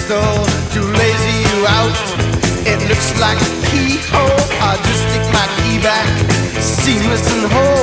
crystal to lazy you out. It looks like a keyhole. I'll just stick my key back, seamless and whole.